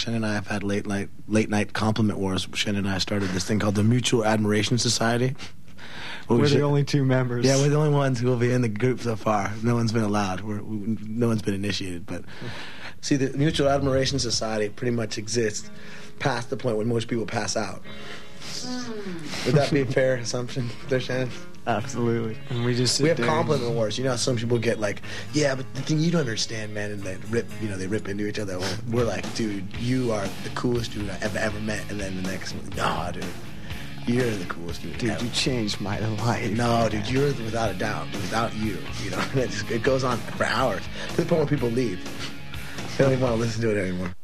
Shannon and I have had late night compliment wars. Shannon and I started this thing called the Mutual Admiration Society. We're the only two members. Yeah, we're the only ones who will be in the group so far. No one's been allowed. No one's been initiated. But see, the Mutual Admiration Society pretty much exists past the point when most people pass out. Would that be a fair assumption there, Shannon? Absolutely. And we have compliment wars. You know how some people get like, yeah, but the thing you don't understand, man, and they rip into each other. Well, we're like, dude, you are the coolest dude I've ever met. And then the next one, nah, dude, you're the coolest dude ever. You changed my life. No, dude, you're without a doubt. Without you, it goes on for hours to the point where people leave. They don't even want to listen to it anymore.